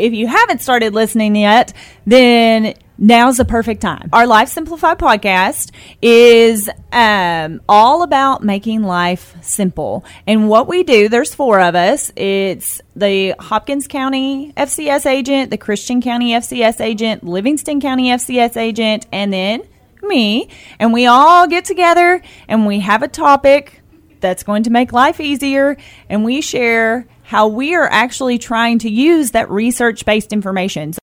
if you haven't started listening yet, then now's the perfect time. Our Life Simplified podcast is all about making life simple. And what we do, there's 4 of us. It's the Hopkins County FCS agent, the Christian County FCS agent, Livingston County FCS agent, and then me. And we all get together and we have a topic that's going to make life easier, and we share how we are actually trying to use that research-based information.